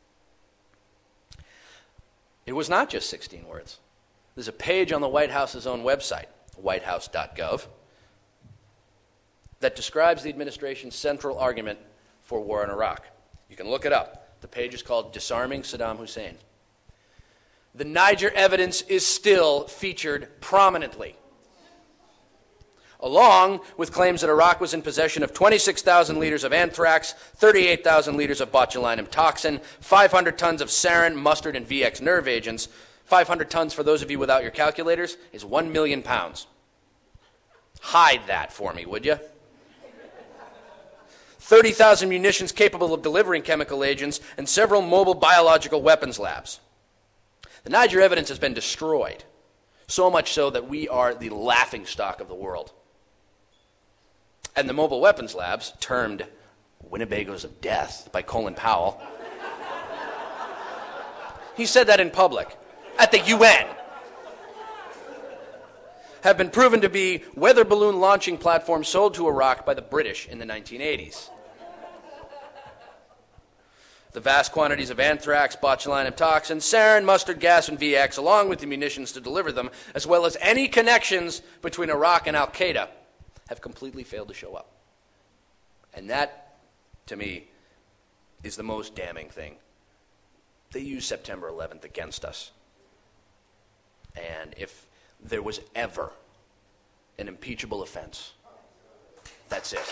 It was not just sixteen words. There's a page on the White House's own website, white house dot gov, that describes the administration's central argument for war in Iraq. You can look it up. The page is called Disarming Saddam Hussein. The Niger evidence is still featured prominently, along with claims that Iraq was in possession of twenty-six thousand liters of anthrax, thirty-eight thousand liters of botulinum toxin, five hundred tons of sarin, mustard, and V X nerve agents. five hundred tons, for those of you without your calculators, is one million pounds. Hide that for me, would you? thirty thousand munitions capable of delivering chemical agents, and several mobile biological weapons labs. The Niger evidence has been destroyed, so much so that we are the laughingstock of the world. And the mobile weapons labs, termed Winnebagos of Death by Colin Powell, he said that in public, at the U N, have been proven to be weather balloon launching platforms sold to Iraq by the British in the nineteen eighties. The vast quantities of anthrax, botulinum toxin, sarin, mustard gas, and V X, along with the munitions to deliver them, as well as any connections between Iraq and Al-Qaeda, have completely failed to show up. And that, to me, is the most damning thing They used September eleventh against us. And if there was ever an impeachable offense, that's it.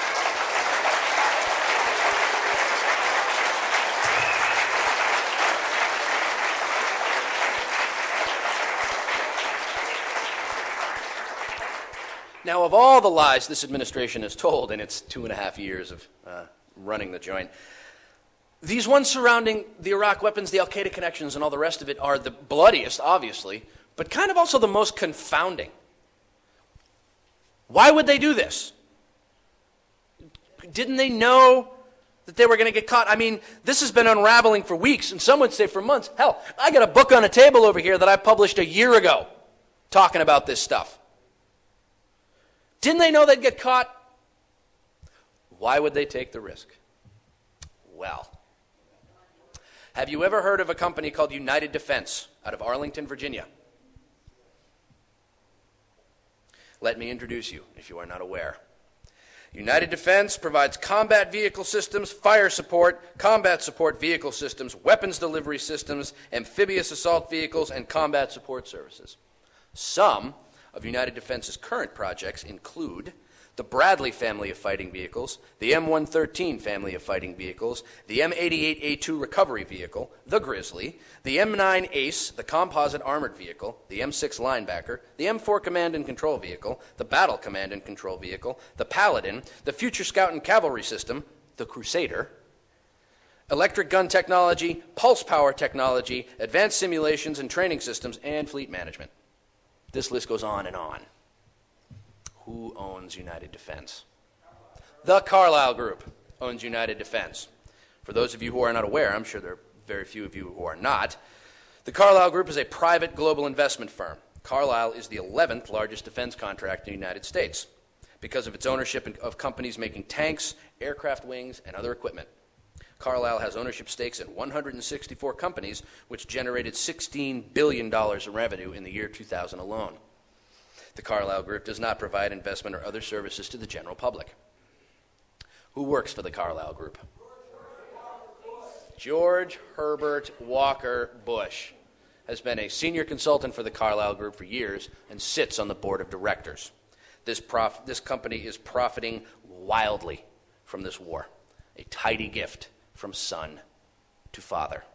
Now, of all the lies this administration has told in its two and a half years of uh, running the joint, these ones surrounding the Iraq weapons, the al-Qaeda connections, and all the rest of it are the bloodiest, obviously, but kind of also the most confounding. Why would they do this? Didn't they know that they were going to get caught? I mean, this has been unraveling for weeks, and some would say for months. Hell, I got a book on a table over here that I published a year ago talking about this stuff. Didn't they know they'd get caught? Why would they take the risk? Well, have you ever heard of a company called United Defense out of Arlington, Virginia? Let me introduce you, if you are not aware. United Defense provides combat vehicle systems, fire support, combat support vehicle systems, weapons delivery systems, amphibious assault vehicles, and combat support services. Some of United Defense's current projects include the Bradley family of fighting vehicles, the M one thirteen family of fighting vehicles, the M eighty-eight A two recovery vehicle, the Grizzly, the M nine Ace, the composite armored vehicle, the M six Linebacker, the M four command and control vehicle, the Battle command and control vehicle, the Paladin, the Future Scout and Cavalry System, the Crusader, electric gun technology, pulse power technology, advanced simulations and training systems, and fleet management. This list goes on and on. Who owns United Defense? The Carlyle Group owns United Defense. For those of you who are not aware, I'm sure there are very few of you who are not, the Carlyle Group is a private global investment firm. Carlyle is the eleventh largest defense contractor in the United States because of its ownership of companies making tanks, aircraft wings, and other equipment. Carlyle has ownership stakes in one hundred sixty-four companies, which generated sixteen billion dollars in revenue in the year two thousand alone. The Carlyle Group does not provide investment or other services to the general public. Who works for the Carlyle Group? George Herbert Walker Bush has been a senior consultant for the Carlyle Group for years and sits on the board of directors. This, prof- this company is profiting wildly from this war, a tidy gift from son to father.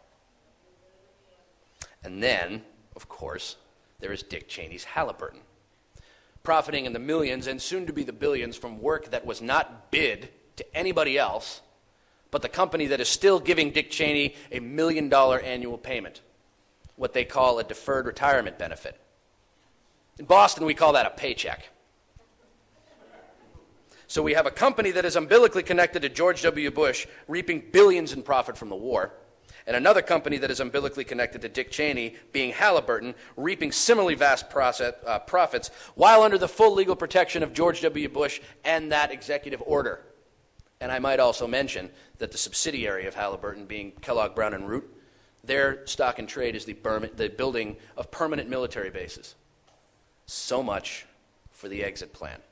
And then, of course, there is Dick Cheney's Halliburton, profiting in the millions and soon to be the billions from work that was not bid to anybody else, but the company that is still giving Dick Cheney a million dollar annual payment, what they call a deferred retirement benefit. In Boston, we call that a paycheck. So we have a company that is umbilically connected to George W. Bush, reaping billions in profit from the war, and another company that is umbilically connected to Dick Cheney, being Halliburton, reaping similarly vast process, uh, profits, while under the full legal protection of George W. Bush and that executive order. And I might also mention that the subsidiary of Halliburton, being Kellogg Brown and Root, their stock and trade is the, Burma, the building of permanent military bases. So much for the exit plan.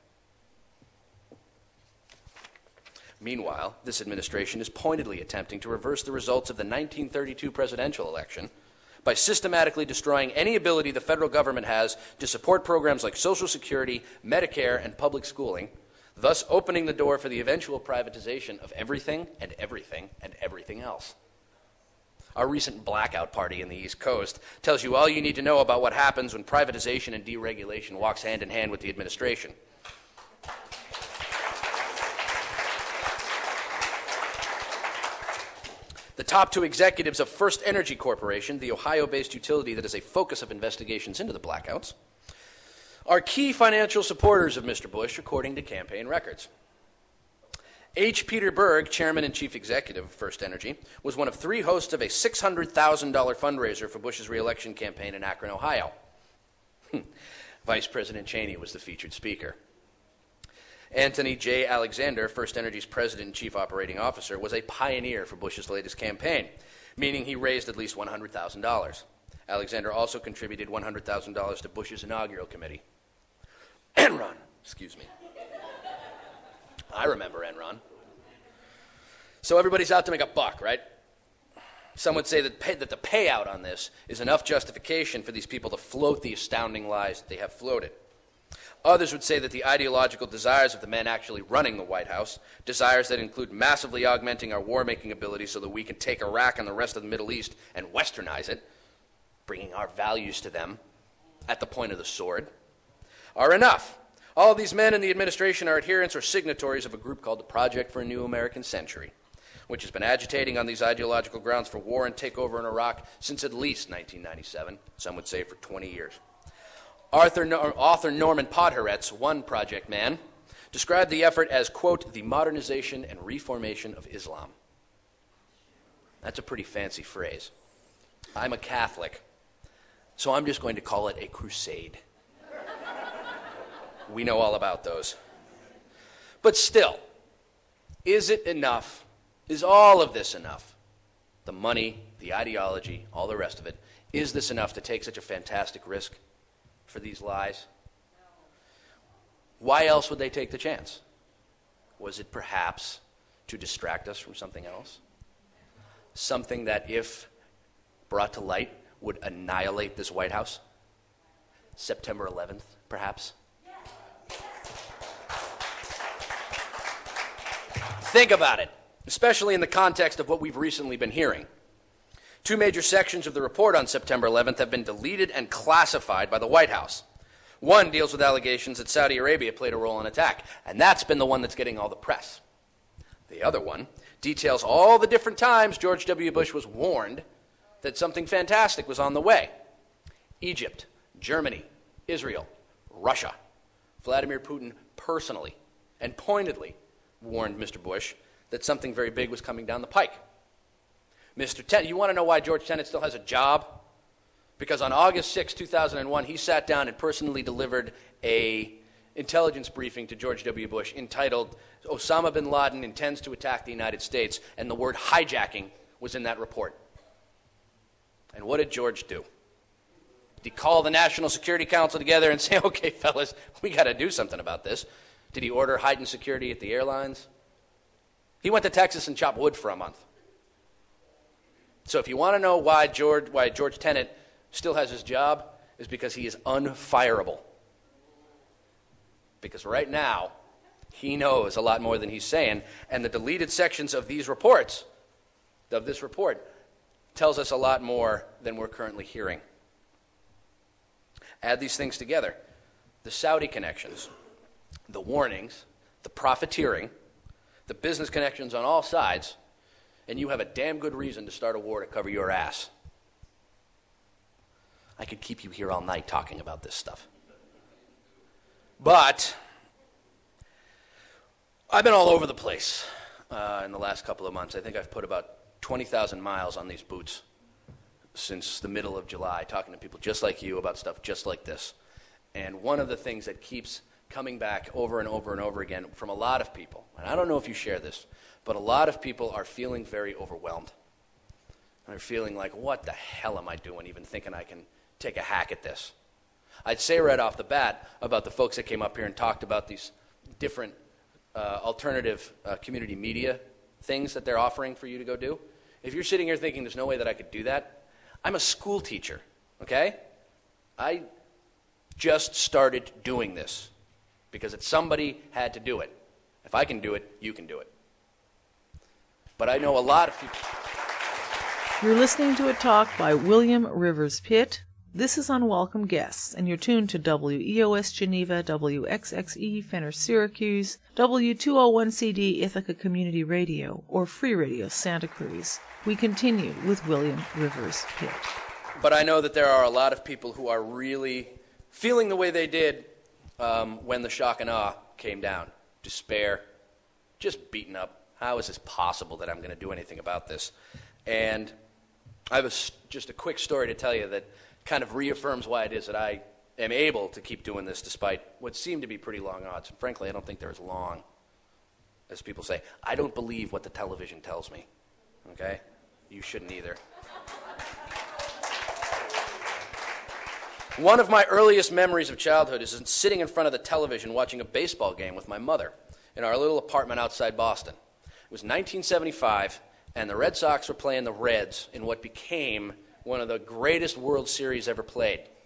Meanwhile, this administration is pointedly attempting to reverse the results of the nineteen thirty-two presidential election by systematically destroying any ability the federal government has to support programs like Social Security, Medicare, and public schooling, thus opening the door for the eventual privatization of everything and everything and everything else. Our recent blackout party in the East Coast tells you all you need to know about what happens when privatization and deregulation walks hand in hand with the administration. The top two executives of First Energy Corporation, the Ohio-based utility that is a focus of investigations into the blackouts, are key financial supporters of Mister Bush, according to campaign records. H. Peter Berg, chairman and chief executive of First Energy, was one of three hosts of a six hundred thousand dollars fundraiser for Bush's re-election campaign in Akron, Ohio. Vice President Cheney was the featured speaker. Anthony J. Alexander, First Energy's president and chief operating officer, was a pioneer for Bush's latest campaign, meaning he raised at least one hundred thousand dollars. Alexander also contributed one hundred thousand dollars to Bush's inaugural committee. Enron, excuse me. I remember Enron. So everybody's out to make a buck, right? Some would say that, pay, that the payout on this is enough justification for these people to float the astounding lies that they have floated. Others would say that the ideological desires of the men actually running the White House, desires that include massively augmenting our war-making ability so that we can take Iraq and the rest of the Middle East and westernize it, bringing our values to them at the point of the sword, are enough. All of these men in the administration are adherents or signatories of a group called the Project for a New American Century, which has been agitating on these ideological grounds for war and takeover in Iraq since at least nineteen ninety-seven, some would say for twenty years. Arthur, no- author Norman Podhoretz, one project man, described the effort as, quote, the modernization and reformation of Islam. That's a pretty fancy phrase. I'm a Catholic, so I'm just going to call it a crusade. We know all about those. But still, is it enough? Is all of this enough? The money, the ideology, all the rest of it, is this enough to take such a fantastic risk for these lies? Why else would they take the chance? Was it perhaps to distract us from something else? Something that, if brought to light, would annihilate this White House? September eleventh, perhaps? Think about it, especially in the context of what we've recently been hearing. Two major sections of the report on September eleventh have been deleted and classified by the White House. One deals with allegations that Saudi Arabia played a role in the attack, and that's been the one that's getting all the press. The other one details all the different times George W. Bush was warned that something fantastic was on the way. Egypt, Germany, Israel, Russia. Vladimir Putin personally and pointedly warned Mister Bush that something very big was coming down the pike. Mister Tenet, you want to know why George Tenet still has a job? Because on August sixth, two thousand one, he sat down and personally delivered a intelligence briefing to George W. Bush entitled, Osama bin Laden intends to attack the United States, and the word hijacking was in that report. And what did George do? Did he call the National Security Council together and say, okay, fellas, we got to do something about this? Did he order heightened security at the airlines? He went to Texas and chopped wood for a month. So if you want to know why George, why George Tenet still has his job, is because he is unfireable. Because right now, he knows a lot more than he's saying, and the deleted sections of these reports, of this report, tells us a lot more than we're currently hearing. Add these things together. The Saudi connections, the warnings, the profiteering, the business connections on all sides, and you have a damn good reason to start a war to cover your ass. I could keep you here all night talking about this stuff. But I've been all over the place uh, in the last couple of months. I think I've put about twenty thousand miles on these boots since the middle of July, talking to people just like you about stuff just like this. And one of the things that keeps coming back over and over and over again from a lot of people, and I don't know if you share this, but a lot of people are feeling very overwhelmed. And they're feeling like, what the hell am I doing even thinking I can take a hack at this? I'd say right off the bat about the folks that came up here and talked about these different uh, alternative uh, community media things that they're offering for you to go do. If you're sitting here thinking there's no way that I could do that, I'm a school teacher, okay? I just started doing this because it's somebody had to do it. If I can do it, you can do it. But I know a lot of people. You're listening to a talk by William Rivers Pitt. This is Unwelcome Guests, and you're tuned to W E O S Geneva, W X X E Fenner Syracuse, W two oh one C D Ithaca Community Radio, or Free Radio Santa Cruz. We continue with William Rivers Pitt. But I know that there are a lot of people who are really feeling the way they did um, when the shock and awe came down. Despair, just beaten up. How is this possible that I'm going to do anything about this? And I have a, just a quick story to tell you that kind of reaffirms why it is that I am able to keep doing this despite what seem to be pretty long odds. And frankly, I don't think they're as long as people say. I don't believe what the television tells me, okay? You shouldn't either. One of my earliest memories of childhood is sitting in front of the television watching a baseball game with my mother in our little apartment outside Boston. It was nineteen seventy-five, and the Red Sox were playing the Reds in what became one of the greatest World Series ever played.